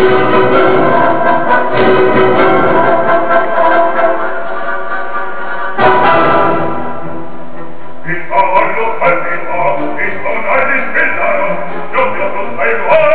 Il cavallo saltita, il sonare di stellaro, io ti ascoltai